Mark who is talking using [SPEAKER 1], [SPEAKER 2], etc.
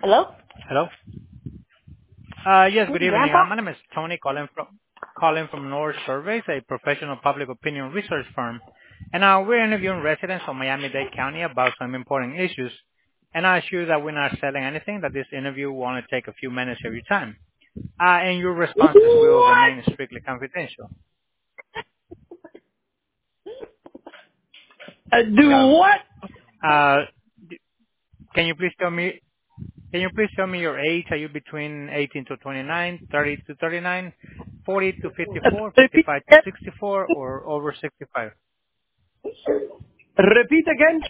[SPEAKER 1] Hello?
[SPEAKER 2] Hello? Yes, good evening.
[SPEAKER 1] Grandpa?
[SPEAKER 2] My name is Tony, calling from North Surveys, a professional public opinion research firm. And we're interviewing residents of Miami-Dade County about some important issues. And I assure that we're not selling anything, that this interview will only take a few minutes of your time. And your responses will
[SPEAKER 1] What?
[SPEAKER 2] remain strictly confidential.
[SPEAKER 1] Do
[SPEAKER 2] Got 'em.
[SPEAKER 1] what?
[SPEAKER 2] Uh, d- can you please tell me your age? Are you between 18 to 29, 30 to 39, 40 to 54,
[SPEAKER 1] Repeat
[SPEAKER 2] 55 to
[SPEAKER 1] again?
[SPEAKER 2] 64, or over 65?
[SPEAKER 1] Repeat again?